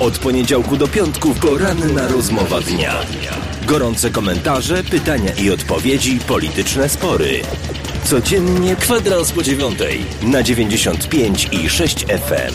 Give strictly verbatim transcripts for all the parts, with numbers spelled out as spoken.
Od poniedziałku do piątku poranna rozmowa dnia. Gorące komentarze, pytania i odpowiedzi, polityczne spory. Codziennie kwadrans po dziewiątej na dziewięćdziesiąt pięć i sześć F M.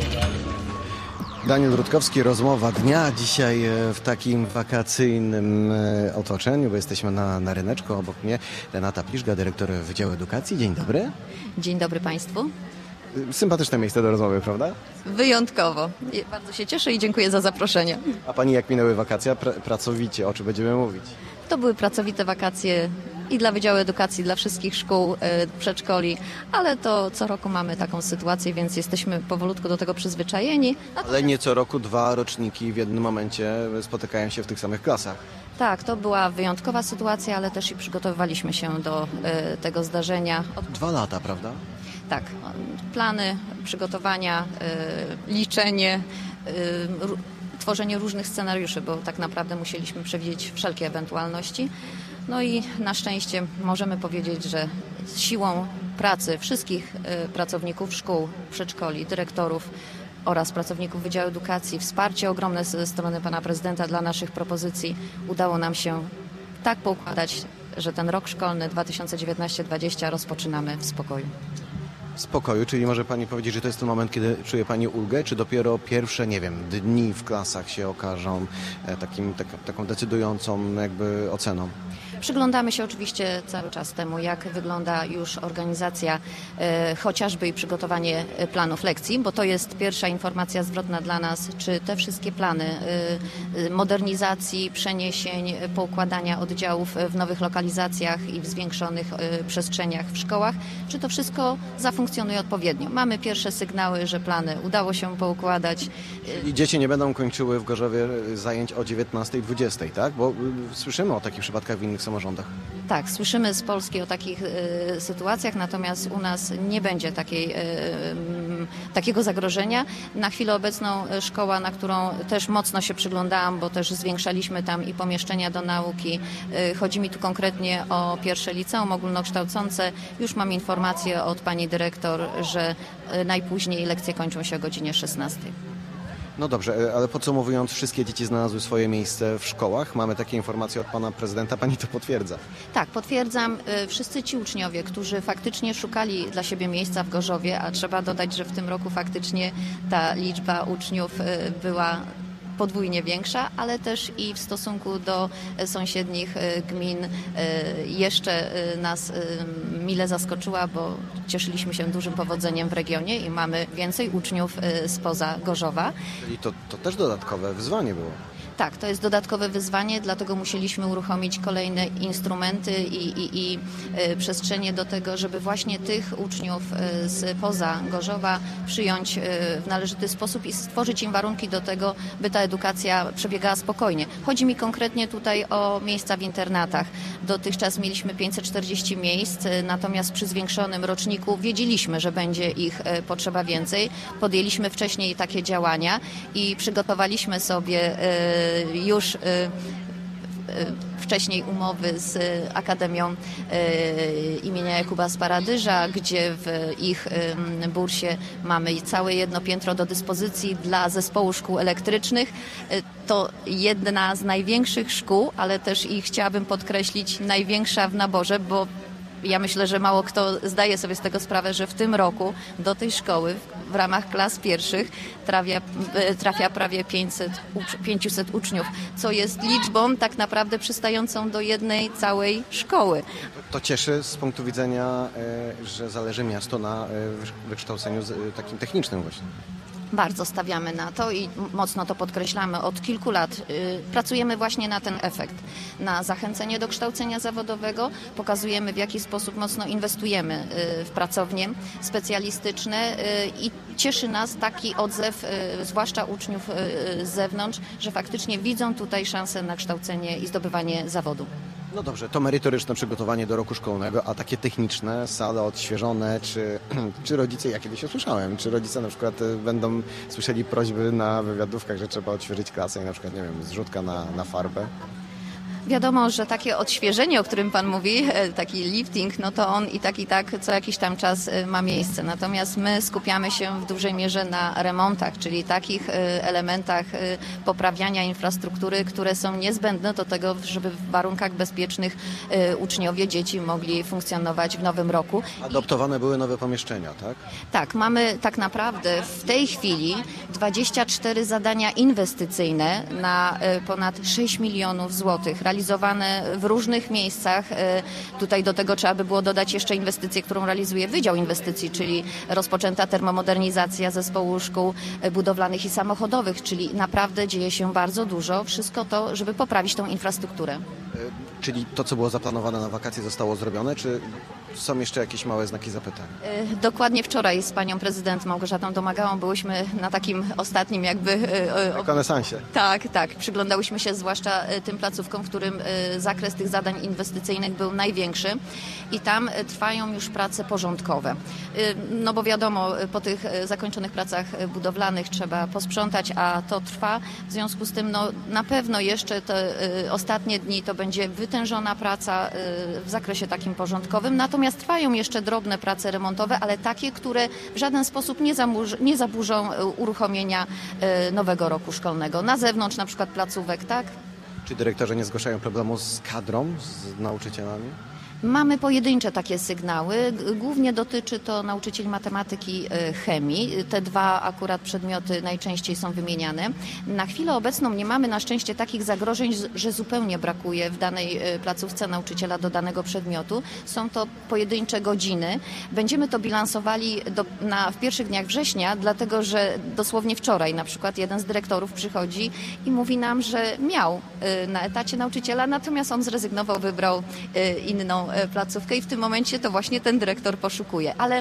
Daniel Rutkowski, rozmowa dnia. Dzisiaj w takim wakacyjnym otoczeniu, bo jesteśmy na, na ryneczku. Obok mnie Renata Pliszga, dyrektor Wydziału Edukacji. Dzień dobry. Dzień dobry Państwu. Sympatyczne miejsce do rozmowy, prawda? Wyjątkowo. Bardzo się cieszę i dziękuję za zaproszenie. A Pani jak minęły wakacje? Pr- pracowicie, o czym będziemy mówić? To były pracowite wakacje i dla Wydziału Edukacji, dla wszystkich szkół, przedszkoli, ale to co roku mamy taką sytuację, więc jesteśmy powolutku do tego przyzwyczajeni. Ale nie co roku dwa roczniki w jednym momencie spotykają się w tych samych klasach. Tak, to była wyjątkowa sytuacja, ale też i przygotowywaliśmy się do y, tego zdarzenia. Od... Dwa lata, prawda? Tak, plany, przygotowania, y, liczenie, y, r- tworzenie różnych scenariuszy, bo tak naprawdę musieliśmy przewidzieć wszelkie ewentualności. No i na szczęście możemy powiedzieć, że z siłą pracy wszystkich y, pracowników szkół, przedszkoli, dyrektorów oraz pracowników Wydziału Edukacji, wsparcie ogromne ze strony pana prezydenta dla naszych propozycji, udało nam się tak poukładać, że ten rok szkolny dwa tysiące dziewiętnaście dwadzieścia rozpoczynamy w spokoju. W spokoju, czyli może Pani powiedzieć, że to jest ten moment, kiedy czuje Pani ulgę, czy dopiero pierwsze, nie wiem, dni w klasach się okażą e, takim, tak, taką decydującą jakby oceną? Przyglądamy się oczywiście cały czas temu, jak wygląda już organizacja, e, chociażby i przygotowanie planów lekcji, bo to jest pierwsza informacja zwrotna dla nas, czy te wszystkie plany e, modernizacji, przeniesień, poukładania oddziałów w nowych lokalizacjach i w zwiększonych e, przestrzeniach w szkołach, czy to wszystko zafunkcjonuje odpowiednio. Mamy pierwsze sygnały, że plany udało się poukładać. I dzieci nie będą kończyły w Gorzowie zajęć o dziewiętnastej dwudziestej, tak? Bo y, słyszymy o takich przypadkach w innych samorządach. Tak, słyszymy z Polski o takich y, sytuacjach, natomiast u nas nie będzie takiej, y, y, takiego zagrożenia. Na chwilę obecną szkoła, na którą też mocno się przyglądałam, bo też zwiększaliśmy tam i pomieszczenia do nauki. Y, chodzi mi tu konkretnie o pierwsze liceum ogólnokształcące. Już mam informację od pani dyrektor, że y, najpóźniej lekcje kończą się o godzinie szesnastej. No dobrze, ale podsumowując, wszystkie dzieci znalazły swoje miejsce w szkołach. Mamy takie informacje od pana prezydenta, pani to potwierdza. Tak, potwierdzam. Wszyscy ci uczniowie, którzy faktycznie szukali dla siebie miejsca w Gorzowie, a trzeba dodać, że w tym roku faktycznie ta liczba uczniów była podwójnie większa, ale też i w stosunku do sąsiednich gmin jeszcze nas mile zaskoczyła, bo cieszyliśmy się dużym powodzeniem w regionie i mamy więcej uczniów spoza Gorzowa. Czyli to, to też dodatkowe wyzwanie było. Tak, to jest dodatkowe wyzwanie, dlatego musieliśmy uruchomić kolejne instrumenty i, i, i y, przestrzenie do tego, żeby właśnie tych uczniów y, spoza Gorzowa przyjąć y, w należyty sposób i stworzyć im warunki do tego, by ta edukacja przebiegała spokojnie. Chodzi mi konkretnie tutaj o miejsca w internatach. Dotychczas mieliśmy pięćset czterdzieści miejsc, y, natomiast przy zwiększonym roczniku wiedzieliśmy, że będzie ich y, potrzeba więcej. Podjęliśmy wcześniej takie działania i przygotowaliśmy sobie y, już y, y, wcześniej umowy z Akademią y, imienia Jakuba Sparadyża, gdzie w ich y, bursie mamy całe jedno piętro do dyspozycji dla zespołu szkół elektrycznych. Y, to jedna z największych szkół, ale też i chciałabym podkreślić największa w naborze, bo ja myślę, że mało kto zdaje sobie z tego sprawę, że w tym roku do tej szkoły w ramach klas pierwszych trafia, trafia prawie pięćset, pięćset uczniów, co jest liczbą tak naprawdę przystającą do jednej całej szkoły. To cieszy z punktu widzenia, że zależy miasto na wykształceniu takim technicznym właśnie. Bardzo stawiamy na to i mocno to podkreślamy. Od kilku lat y, pracujemy właśnie na ten efekt, na zachęcenie do kształcenia zawodowego. Pokazujemy, w jaki sposób mocno inwestujemy y, w pracownie specjalistyczne y, i cieszy nas taki odzew, y, zwłaszcza uczniów y, z zewnątrz, że faktycznie widzą tutaj szansę na kształcenie i zdobywanie zawodu. No dobrze, to merytoryczne przygotowanie do roku szkolnego, a takie techniczne, sale odświeżone, czy, czy rodzice, ja kiedyś usłyszałem, czy rodzice na przykład będą słyszeli prośby na wywiadówkach, że trzeba odświeżyć klasę i na przykład, nie wiem, zrzutka na, na farbę? Wiadomo, że takie odświeżenie, o którym Pan mówi, taki lifting, no to on i tak i tak co jakiś tam czas ma miejsce. Natomiast my skupiamy się w dużej mierze na remontach, czyli takich elementach poprawiania infrastruktury, które są niezbędne do tego, żeby w warunkach bezpiecznych uczniowie, dzieci mogli funkcjonować w nowym roku. Adoptowane były nowe pomieszczenia, tak? Tak, mamy tak naprawdę w tej chwili dwadzieścia cztery zadania inwestycyjne na ponad sześć milionów złotych, realizowane w różnych miejscach. Tutaj do tego trzeba by było dodać jeszcze inwestycję, którą realizuje Wydział Inwestycji, czyli rozpoczęta termomodernizacja zespołu szkół budowlanych i samochodowych, czyli naprawdę dzieje się bardzo dużo. Wszystko to, żeby poprawić tą infrastrukturę. Czyli to, co było zaplanowane na wakacje, zostało zrobione, czy są jeszcze jakieś małe znaki zapytania? Dokładnie wczoraj z panią prezydent Małgorzatą Domagałą byłyśmy na takim ostatnim jakby... Rekonesansie. Tak, tak. Przyglądałyśmy się zwłaszcza tym placówkom, w którym zakres tych zadań inwestycyjnych był największy i tam trwają już prace porządkowe. No bo wiadomo, po tych zakończonych pracach budowlanych trzeba posprzątać, a to trwa. W związku z tym no, na pewno jeszcze te ostatnie dni to będzie wytężona praca w zakresie takim porządkowym. Natomiast trwają jeszcze drobne prace remontowe, ale takie, które w żaden sposób nie, zaburzy, nie zaburzą uruchomienia nowego roku szkolnego. Na zewnątrz na przykład placówek, tak? Czy dyrektorzy nie zgłaszają problemu z kadrą, z nauczycielami? Mamy pojedyncze takie sygnały. Głównie dotyczy to nauczycieli matematyki, chemii. Te dwa akurat przedmioty najczęściej są wymieniane. Na chwilę obecną nie mamy na szczęście takich zagrożeń, że zupełnie brakuje w danej placówce nauczyciela do danego przedmiotu. Są to pojedyncze godziny. Będziemy to bilansowali do, na, w pierwszych dniach września, dlatego że dosłownie wczoraj na przykład jeden z dyrektorów przychodzi i mówi nam, że miał na etacie nauczyciela, natomiast on zrezygnował, wybrał inną placówkę i w tym momencie to właśnie ten dyrektor poszukuje. Ale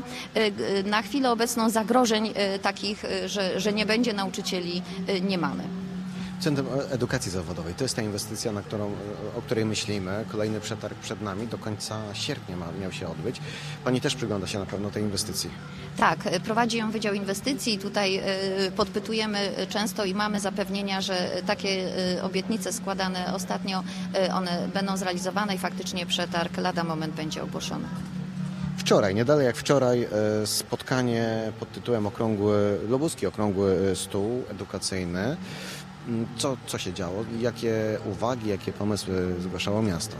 na chwilę obecną zagrożeń takich, że, że nie będzie nauczycieli, nie mamy. Centrum Edukacji Zawodowej to jest ta inwestycja, na którą, o której myślimy. Kolejny przetarg przed nami, do końca sierpnia ma, miał się odbyć. Pani też przygląda się na pewno tej inwestycji. Tak, prowadzi ją Wydział Inwestycji. Tutaj podpytujemy często i mamy zapewnienia, że takie obietnice składane ostatnio, one będą zrealizowane i faktycznie przetarg lada moment będzie ogłoszony. Wczoraj, nie dalej jak wczoraj, spotkanie pod tytułem Okrągły, Lubuski Okrągły Stół Edukacyjny. Co, co się działo? Jakie uwagi, jakie pomysły zgłaszało miasto?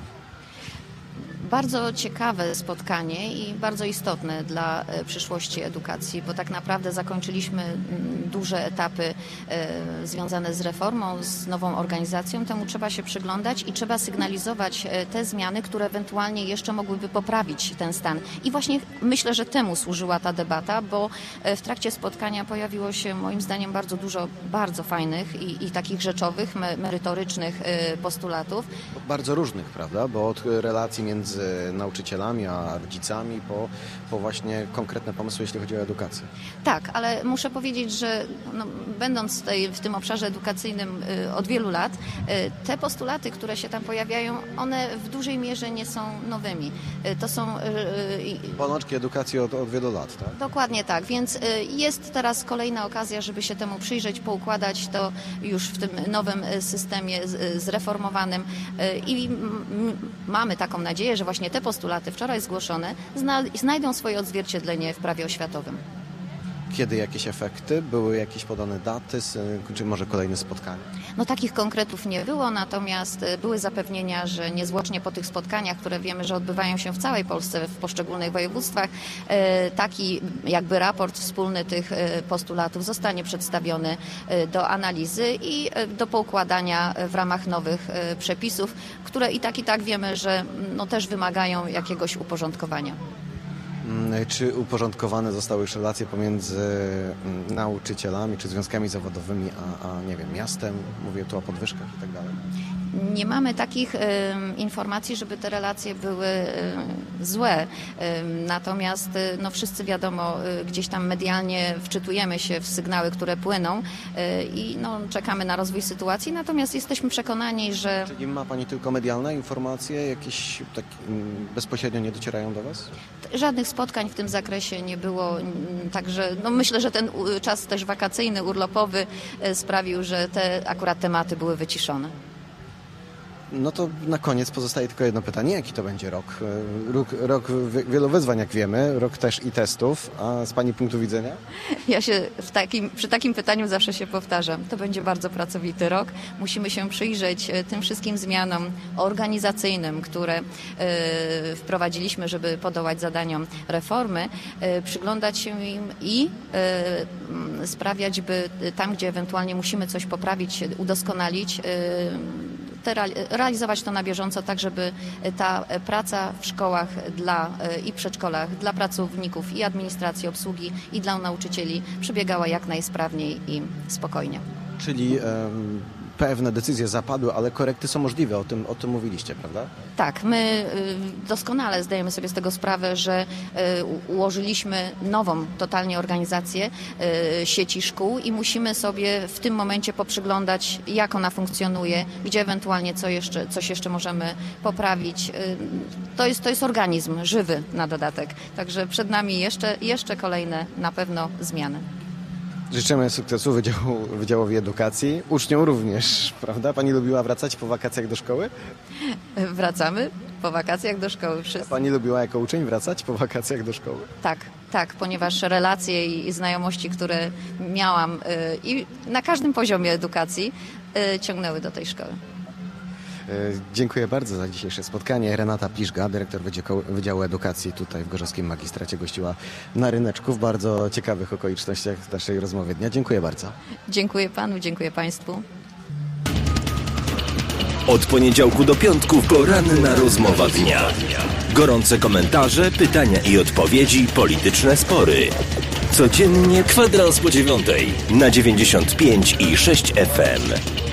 Bardzo ciekawe spotkanie i bardzo istotne dla przyszłości edukacji, bo tak naprawdę zakończyliśmy duże etapy związane z reformą, z nową organizacją. Temu trzeba się przyglądać i trzeba sygnalizować te zmiany, które ewentualnie jeszcze mogłyby poprawić ten stan. I właśnie myślę, że temu służyła ta debata, bo w trakcie spotkania pojawiło się moim zdaniem bardzo dużo bardzo fajnych i, i takich rzeczowych, merytorycznych postulatów. Bardzo różnych, prawda? Bo od relacji między nauczycielami, a rodzicami, po, po właśnie konkretne pomysły, jeśli chodzi o edukację. Tak, ale muszę powiedzieć, że no, będąc tutaj w tym obszarze edukacyjnym y, od wielu lat, y, te postulaty, które się tam pojawiają, one w dużej mierze nie są nowymi. Y, to są... Y, y, Pączki edukacji od, od wielu lat, tak? Dokładnie tak, więc y, jest teraz kolejna okazja, żeby się temu przyjrzeć, poukładać to już w tym nowym systemie z, zreformowanym y, i m, mamy taką nadzieję, że właśnie te postulaty wczoraj zgłoszone zna, znajdą swoje odzwierciedlenie w prawie oświatowym. Kiedy jakieś efekty? Były jakieś podane daty, czy może kolejne spotkania? No takich konkretów nie było, natomiast były zapewnienia, że niezwłocznie po tych spotkaniach, które wiemy, że odbywają się w całej Polsce, w poszczególnych województwach, taki jakby raport wspólny tych postulatów zostanie przedstawiony do analizy i do poukładania w ramach nowych przepisów, które i tak i tak wiemy, że no też wymagają jakiegoś uporządkowania. Czy uporządkowane zostały już relacje pomiędzy nauczycielami czy związkami zawodowymi, a, a nie wiem, miastem? Mówię tu o podwyżkach i tak dalej. Nie mamy takich y, informacji, żeby te relacje były y, złe. Y, natomiast y, no wszyscy wiadomo, y, gdzieś tam medialnie wczytujemy się w sygnały, które płyną y, i no, czekamy na rozwój sytuacji. Natomiast jesteśmy przekonani, że... Czyli ma Pani tylko medialne informacje? Jakieś tak, bezpośrednio nie docierają do Was? Żadnych spotkań w tym zakresie nie było. Także no myślę, że ten czas też wakacyjny, urlopowy y, sprawił, że te akurat tematy były wyciszone. No to na koniec pozostaje tylko jedno pytanie. Jaki to będzie rok? Rok, rok wielu wyzwań, jak wiemy, rok też i testów. A z Pani punktu widzenia? Ja się w takim, przy takim pytaniu zawsze się powtarzam. To będzie bardzo pracowity rok. Musimy się przyjrzeć tym wszystkim zmianom organizacyjnym, które y, wprowadziliśmy, żeby podołać zadaniom reformy, y, przyglądać się im i y, sprawiać, by tam, gdzie ewentualnie musimy coś poprawić, udoskonalić, y, te, realizować to na bieżąco, tak żeby ta praca w szkołach dla, i przedszkolach dla pracowników i administracji, obsługi i dla nauczycieli przebiegała jak najsprawniej i spokojnie. Czyli um, pewne decyzje zapadły, ale korekty są możliwe, o tym, o tym mówiliście, prawda? Tak, my doskonale zdajemy sobie z tego sprawę, że ułożyliśmy nową totalnie organizację sieci szkół i musimy sobie w tym momencie poprzyglądać, jak ona funkcjonuje, gdzie ewentualnie co jeszcze, coś jeszcze możemy poprawić. To jest, to jest organizm żywy na dodatek, także przed nami jeszcze, jeszcze kolejne na pewno zmiany. Życzymy sukcesu Wydziału, Wydziałowi Edukacji, uczniom również, prawda? Pani lubiła wracać po wakacjach do szkoły? Wracamy po wakacjach do szkoły wszyscy. A Pani lubiła jako uczeń wracać po wakacjach do szkoły? Tak, tak, ponieważ relacje i znajomości, które miałam i na każdym poziomie edukacji ciągnęły do tej szkoły. Dziękuję bardzo za dzisiejsze spotkanie. Renata Piszga, dyrektor Wydziału Edukacji tutaj w Gorzowskim Magistracie, gościła na ryneczku w bardzo ciekawych okolicznościach naszej rozmowy dnia. Dziękuję bardzo. Dziękuję Panu, dziękuję Państwu. Od poniedziałku do piątku poranna rozmowa dnia. Gorące komentarze, pytania i odpowiedzi, polityczne spory. Codziennie kwadrans po dziewiątej na dziewięćdziesiąt pięć i sześć F M.